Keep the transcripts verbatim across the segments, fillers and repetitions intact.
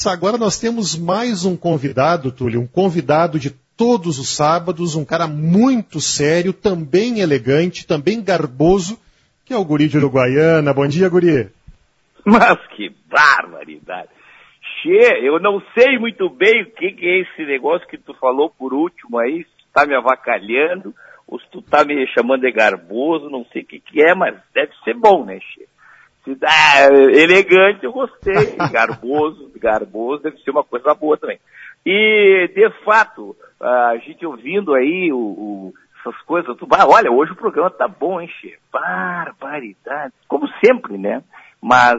Agora nós temos mais um convidado, Túlio, um convidado de todos os sábados, um cara muito sério, também elegante, também garboso, que é o Guri de Uruguaiana. Bom dia, Guri. Mas que barbaridade. Che, eu não sei muito bem o que, que é esse negócio que tu falou por último aí, se tu tá me avacalhando, ou se tu tá me chamando de garboso, não sei o que que é, mas deve ser bom, né, Che? Se dá, elegante eu gostei, garboso, garboso deve ser uma coisa boa também. E, de fato, a gente ouvindo aí o, o, essas coisas, tu, ah, olha, hoje o programa tá bom, hein, Che? Barbaridade, como sempre, né? Mas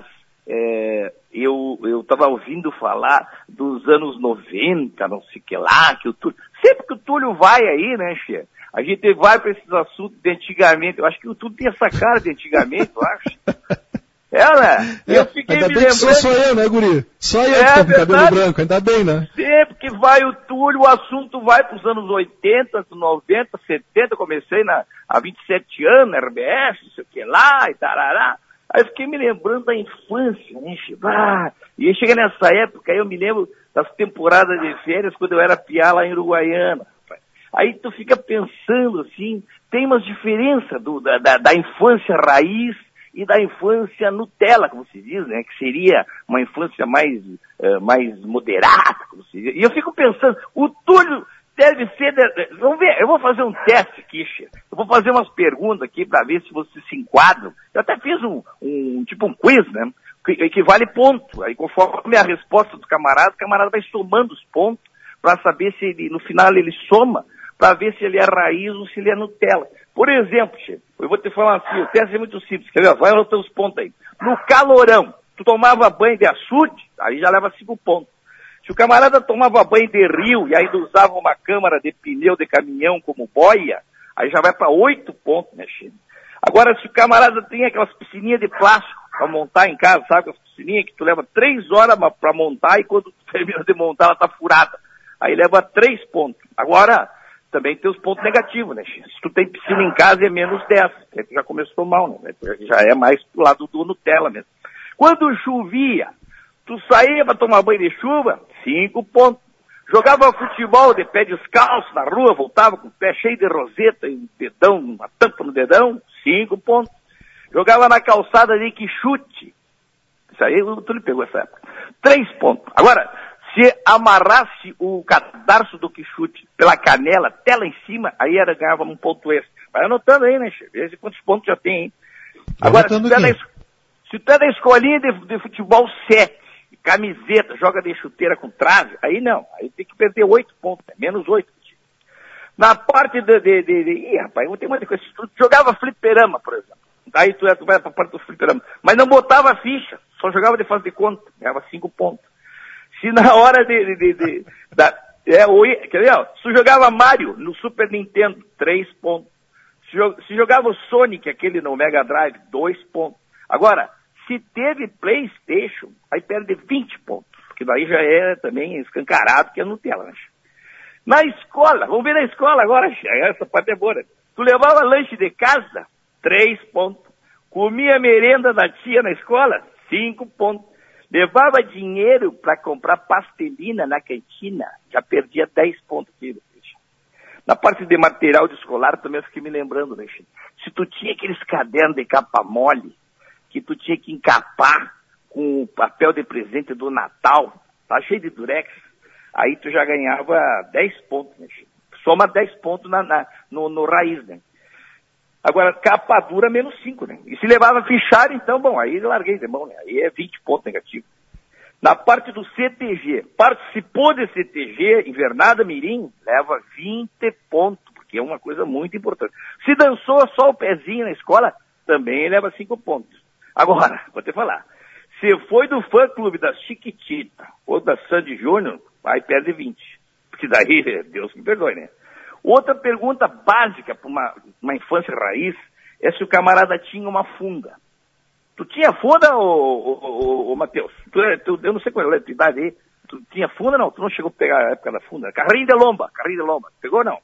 é, eu eu estava ouvindo falar dos anos noventa, não sei o que lá, que o Túlio, sempre que o Túlio vai aí, né, Che? A gente vai para esses assuntos de antigamente, eu acho que o Túlio tem essa cara de antigamente, eu acho. É, né? É, eu fiquei ainda me bem lembrando... que sou, sou eu, né, Guri? Só eu é, que tô com verdade. cabelo branco, ainda bem, né? Sempre que vai o Túlio, o assunto vai para os anos oitenta, noventa, setenta, comecei na, há vinte e sete anos, na R B S, não sei o que lá, e tarará. Aí eu fiquei me lembrando da infância, né? Ah, e aí chega nessa época, aí eu me lembro das temporadas de férias, quando eu era piá lá em Uruguaiana. Aí tu fica pensando, assim, tem umas diferenças do, da, da, da infância raiz e da infância Nutella, como se diz, né? Que seria uma infância mais, uh, mais moderada, como se diz. E eu fico pensando, o Túlio deve ser... De... Vamos ver, eu vou fazer um teste aqui, Che. Eu vou fazer umas perguntas aqui para ver se vocês se enquadram. Eu até fiz um, um tipo um quiz, né? Que, que vale ponto. Aí conforme a resposta do camarada, o camarada vai somando os pontos para saber se ele, no final ele soma, para ver se ele é raiz ou se ele é Nutella. Por exemplo, Che, eu vou te falar assim, o teste é muito simples, quer ver? Vai anotar os pontos aí. No calorão, tu tomava banho de açude, aí já leva cinco pontos. Se o camarada tomava banho de rio e ainda usava uma câmara de pneu de caminhão como boia, aí já vai para oito pontos, né, Che? Agora, se o camarada tem aquelas piscininhas de plástico para montar em casa, sabe? Aquelas piscininhas que tu leva três horas para montar e quando tu termina de montar ela tá furada. Aí leva três pontos. Agora... também tem os pontos negativos, né? Se tu tem piscina em casa é menos dez, aí tu já começou mal, né? Já é mais pro lado do Nutella mesmo. Quando chovia, tu saía para tomar banho de chuva, cinco pontos. Jogava futebol de pé descalço na rua, voltava com o pé cheio de roseta e um dedão, uma tampa no dedão, cinco pontos. Jogava na calçada de quichute. Isso aí tu lhe pegou essa época. Três pontos. Agora, se amarrasse o cadarço do quichute pela canela, até lá em cima, aí era, ganhava um ponto extra. Vai anotando aí, né, Che? Veja quantos pontos já tem, hein? Agora, se tu, é da, se tu é da escolinha de, de futebol sete, camiseta, joga de chuteira com trave, aí não. Aí tem que perder oito pontos, né? Menos oito. Na parte de... de, de, de ih, rapaz, eu vou ter uma coisa. Tu jogava fliperama, por exemplo. Aí tu, tu vai pra parte do fliperama. Mas não botava ficha, só jogava de fase de conta. Ganhava cinco pontos. Se na hora de... de, de, de da, é, o, quer dizer, ó, se jogava Mario no Super Nintendo, três pontos. Se, se jogava o Sonic, aquele no Mega Drive, dois pontos. Agora, se teve PlayStation, aí perde vinte pontos. Porque daí já é também escancarado que é Nutella, né? Na escola, vamos ver na escola agora, essa parte é boa, né? Tu levava lanche de casa, três pontos. Comia merenda da tia na escola, cinco pontos. Levava dinheiro para comprar pastelina na cantina, já perdia dez pontos. Aqui, na parte de material de escolar também eu fiquei me lembrando, né, Chico? Se tu tinha aqueles cadernos de capa mole, que tu tinha que encapar com o papel de presente do Natal, tá cheio de durex, aí tu já ganhava dez pontos, né, Chico? Soma dez pontos na, na, no, no raiz, né? Agora, capa dura, menos cinco, né? E se levava fichário, então, bom, aí eu larguei de mão, né? Aí é vinte pontos negativo. Na parte do C T G, participou de C T G, invernada mirim, leva vinte pontos, porque é uma coisa muito importante. Se dançou só o pezinho na escola, também leva cinco pontos. Agora, vou te falar, se foi do fã-clube da Chiquitita ou da Sandy Júnior, aí perde vinte. Porque daí, Deus me perdoe, né? Outra pergunta básica para uma, uma infância raiz é se o camarada tinha uma funda. Tu tinha funda, ô, ô, ô, ô Matheus? Tu, tu, eu não sei qual é a tua idade aí. Tu tinha funda, não? Tu não chegou a pegar a época da funda? Carrinho de lomba, carrinho de lomba. Pegou, não?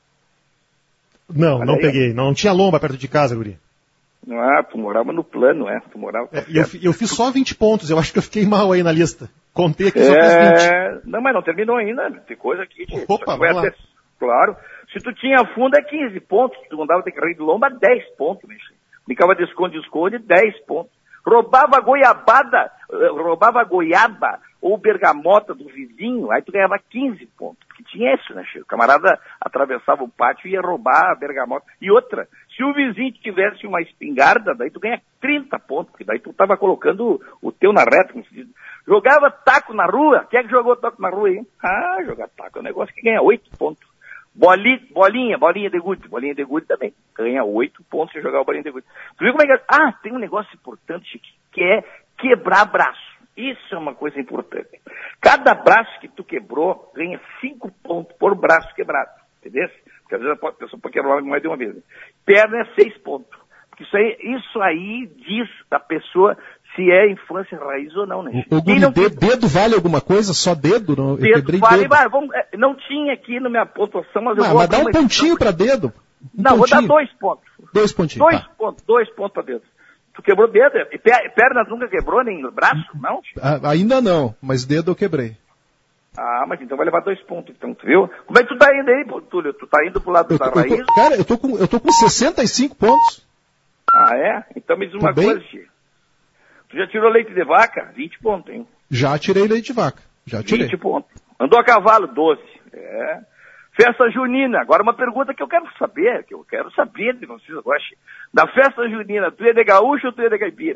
Não, Olha não aí, peguei. Não, não tinha lomba perto de casa, guri. Ah, tu morava no plano, é? Tu morava... É, eu, eu fiz só vinte pontos, eu acho que eu fiquei mal aí na lista. Contei aqui, só fiz é... Não, mas não terminou ainda. Tem coisa aqui. Opa, vamos até... Claro. Se tu tinha fundo, é quinze pontos. Se tu mandava ter carreira de lomba, dez pontos. Né? Brincava de esconde-esconde, dez pontos. Roubava goiabada, roubava goiaba ou bergamota do vizinho, aí tu ganhava quinze pontos. Porque tinha isso, né, Chico? O camarada atravessava o pátio e ia roubar a bergamota. E outra, se o vizinho tivesse uma espingarda, daí tu ganha trinta pontos, porque daí tu tava colocando o teu na reta, como se diz. Jogava taco na rua. Quem é que jogou taco na rua aí? Ah, jogar taco é um negócio que ganha oito pontos. Bolinha, bolinha, bolinha de gude, bolinha de gude também. Ganha oito pontos se jogar o bolinha de gude. Tu viu como é que é? Ah, tem um negócio importante, Chico, que é quebrar braço. Isso é uma coisa importante. Cada braço que tu quebrou ganha cinco pontos por braço quebrado. Entendeu? Porque às vezes a pessoa pode quebrar mais de uma vez. Né? Perna é seis pontos. Porque isso aí, isso aí diz da pessoa se é infância raiz ou não, né? O, o guri, não... dedo, dedo vale alguma coisa? Só dedo? Não, dedo eu quebrei vale, dedo. Mas, vamos, não tinha aqui na minha pontuação, mas eu ah, vou... Mas dá um pontinho para dedo. Um não, pontinho. vou dar dois pontos. Dois pontinhos, Dois tá. pontos, dois pontos para dedo. Tu quebrou dedo? E perna nunca quebrou, nem braço? Não? Ah, ainda não, mas dedo eu quebrei. Ah, mas então vai levar dois pontos, então, tu viu? Como é que tu tá indo aí, Túlio? Tu tá indo pro lado eu da tô, raiz? Eu tô, cara, eu tô, com, eu tô com sessenta e cinco pontos. Ah, é? Então me diz uma Tudo coisa, bem? Chico. Tu já tirou leite de vaca? vinte pontos, hein? Já tirei leite de vaca. Já tirei. vinte pontos. Andou a cavalo? doze. É. Festa junina. Agora uma pergunta que eu quero saber, que eu quero saber de vocês agora. Da festa junina, tu é de gaúcho ou tu é de caipira?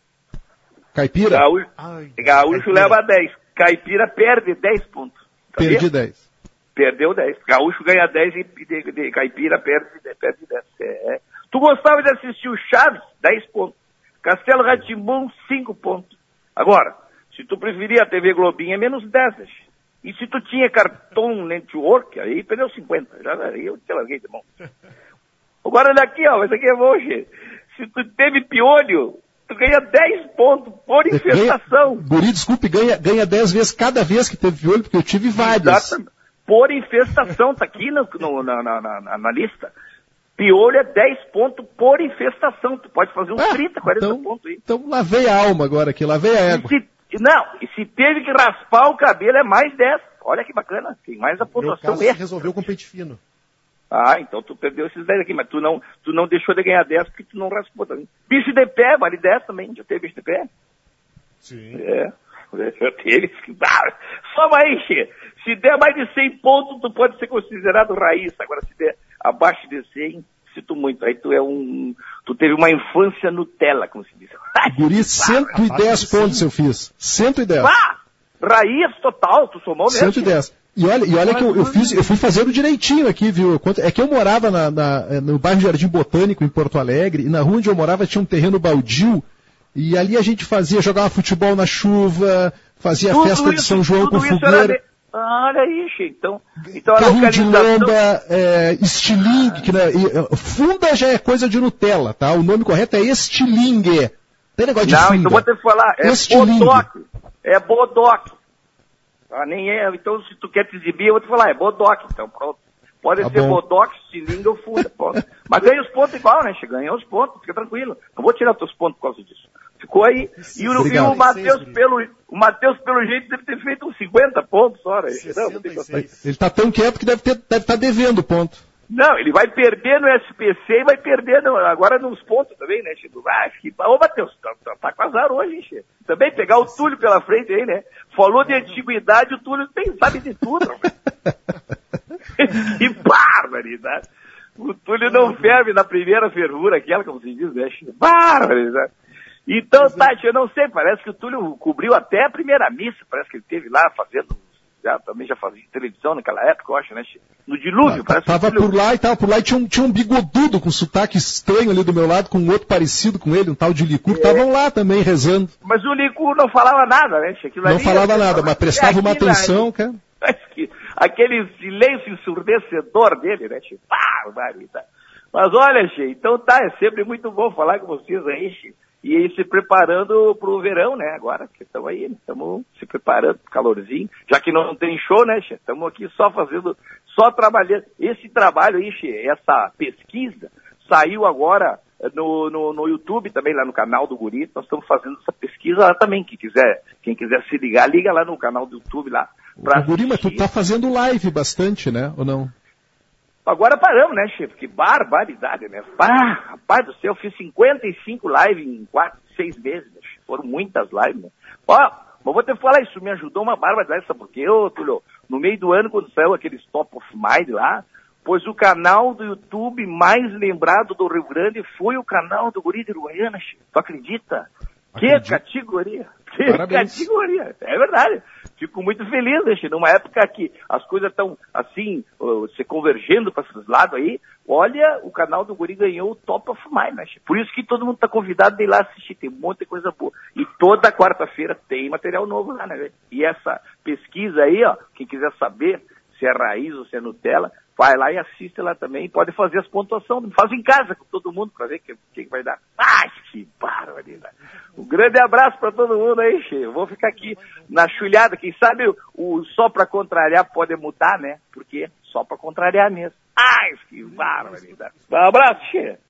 Caipira? Gaúcho, Ai, gaúcho caipira. leva dez. Caipira perde dez pontos. Sabia? Perdi dez. Perdeu dez. Gaúcho ganha dez e de, de caipira perde, perde dez. É. Tu gostava de assistir o Chaves? dez pontos. Castelo Rá-Tim-Bum, cinco pontos. Agora, se tu preferia a T V Globinha, é menos dez. E se tu tinha Cartoon Network, aí perdeu cinquenta. Já, aí eu te larguei de mão. Agora olha aqui, ó, esse aqui é bom, che. Se tu teve piolho, tu ganha dez pontos por infestação. Ganha, guri, desculpe, ganha, ganha dez vezes cada vez que teve piolho, porque eu tive várias. Exatamente. Por infestação, tá aqui no, no, na, na, na, na lista. Piolho é dez pontos por infestação. Tu pode fazer uns ah, trinta, quarenta então, pontos aí. Então lavei a alma agora aqui, lavei a égua. E se, não, e se teve que raspar o cabelo é mais dez. Olha que bacana, tem mais a pontuação extra. Resolveu com pente fino. Ah, então tu perdeu esses dez aqui, mas tu não, tu não deixou de ganhar dez porque tu não raspou também. Bicho de pé, vale dez também. Já teve bicho de pé? Sim. É. Já teve. Só mais, se der mais de cem pontos, tu pode ser considerado raiz. Agora, se der abaixo de cem, sinto muito. Aí tu é um... Tu teve uma infância Nutella, como se diz. Guri, cento e dez pontos eu fiz. cento e dez. Ah! Raiz total, tu somou mesmo. cento e dez. E olha, e olha que eu, eu, fiz, eu fui fazendo direitinho aqui, viu? É que eu morava na, na, no bairro Jardim Botânico, em Porto Alegre, e na rua onde eu morava tinha um terreno baldio, e ali a gente fazia, jogava futebol na chuva, fazia tudo festa isso, de São João com De... fogueira. Olha aí, então, então a carrinho localização... de lomba, é, estilingue, que, né, e, funda já é coisa de Nutella, tá? O nome correto é estilingue. Tem negócio de Não, funda. então vou ter que falar, é estilingue. bodoque. É bodoque. Ah, nem é, então se tu quer te exibir, eu vou te falar, é bodoque, então pronto. Pode tá ser bom. bodoque, estilingue ou funda, pronto. Mas ganha os pontos igual, né? Ganha os pontos, fica tranquilo. Não vou tirar teus pontos por causa disso. Ficou aí. E o, e o Matheus, pelo, o Matheus, pelo jeito, deve ter feito uns cinquenta pontos, ora. Não, ele tá tão quieto que deve estar deve tá devendo ponto. Não, ele vai perder no S P C e vai perder no, agora nos pontos também, né, Chico? Ah, que, ô, Matheus, tá, tá, tá com azar hoje, hein, Chico? Também pegar o Túlio pela frente aí, né? Falou de antiguidade, o Túlio tem, sabe de tudo. Que barbaridade. O Túlio não ferve na primeira fervura, aquela, como se diz, né, Chico? Barbaridade. Então, Tati, eu não sei, parece que o Túlio cobriu até a primeira missa, parece que ele esteve lá fazendo, já, também já fazia televisão naquela época, eu acho, né? No dilúvio, ah, parece tava que Túlio... por lá e tava por lá e tinha um, tinha um bigodudo com sotaque estranho ali do meu lado, com um outro parecido com ele, um tal de Licur, estavam é. lá também rezando. Mas o Licur não falava nada, né? Aquilo não falava ali, nada, mas prestava é uma atenção, cara. Aquele silêncio ensurdecedor dele, né, Chico? Barbaridade. Mas olha, Che, então tá, é sempre muito bom falar com vocês aí, Che. E aí se preparando pro verão, né, agora, que estamos aí, estamos se preparando pro calorzinho, já que não tem show, né, Che, estamos aqui só fazendo, só trabalhando. Esse trabalho aí, Che, essa pesquisa, saiu agora no, no, no YouTube também, lá no canal do Guri, nós estamos fazendo essa pesquisa lá também, quem quiser, quem quiser se ligar, liga lá no canal do YouTube lá. Pra Guri, mas tu tá fazendo live bastante, né, ou não? Agora paramos, né, chefe? Que barbaridade, né? Pá, rapaz do céu, eu fiz cinquenta e cinco lives em quatro, seis meses, né? Foram muitas lives, né? Ó, mas vou ter que falar, isso me ajudou uma barbaridade, sabe por quê, ô, Túlio? No meio do ano, quando saiu aqueles Top of Mind lá, pois o canal do YouTube mais lembrado do Rio Grande foi o canal do Guri de Uruguaiana, chefe. Tu acredita? Acredito. Que categoria! Que Parabéns. categoria! É verdade. Fico muito feliz, né, che? Numa época que as coisas estão, assim, uh, se convergendo para esses lados aí, olha, o canal do Guri ganhou o Top of Mind, né, che? Por isso que todo mundo está convidado de ir lá assistir, tem um monte de coisa boa. E toda quarta-feira tem material novo lá, né, velho? E essa pesquisa aí, ó, quem quiser saber se é raiz ou se é Nutella, vai lá e assiste lá também, pode fazer as pontuações, faz em casa com todo mundo para ver o que, que vai dar. Ai, que barbaridade. Um grande abraço para todo mundo aí, che. Eu vou ficar aqui na chulhada, quem sabe o, o só para contrariar pode mudar, né? Porque só para contrariar mesmo. Ai, que barbaridade. Um abraço, che.